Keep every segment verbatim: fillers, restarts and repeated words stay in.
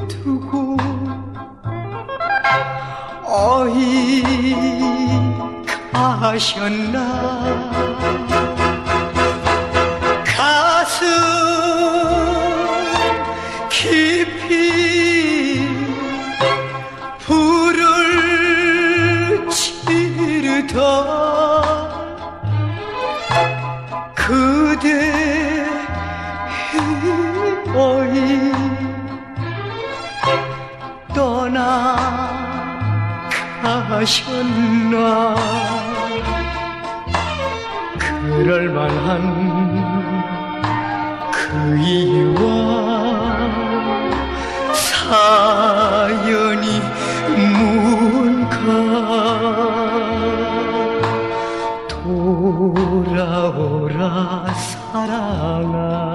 두고 어이 가셨나. 가슴 깊이 불을 지르던 그대 어이 떠나가셨나. 그럴만한 그 이유와 사연이 뭔가. 돌아오라 사랑아,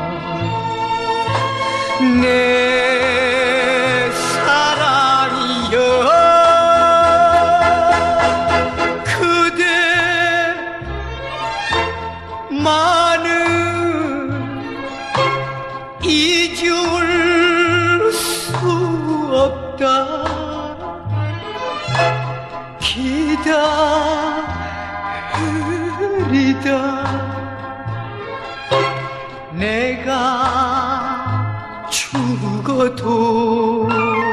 내 사랑이여. 그대 많은 잊을 수 없다. 기다리다 내가 죽어도.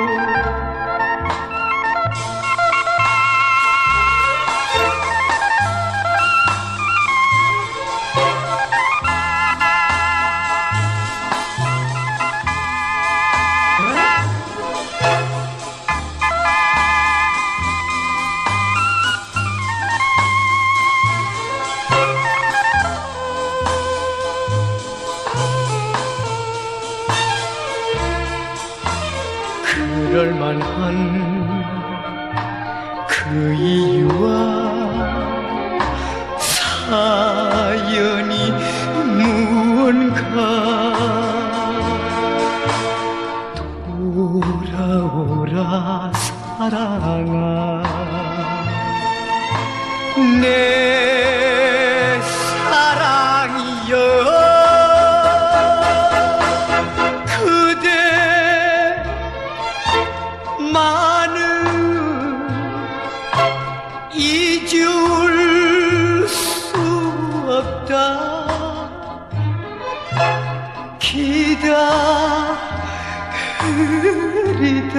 그럴만한 그 이유와 사연이 무언가. 돌아오라 사랑아, 내 사랑이여. 많은 잊을 수 없다. 기다리다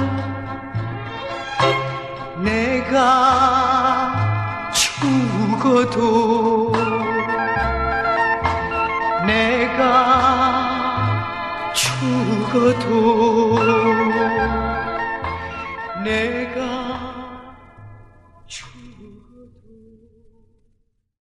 내가 죽어도. 내가 죽어도. 내가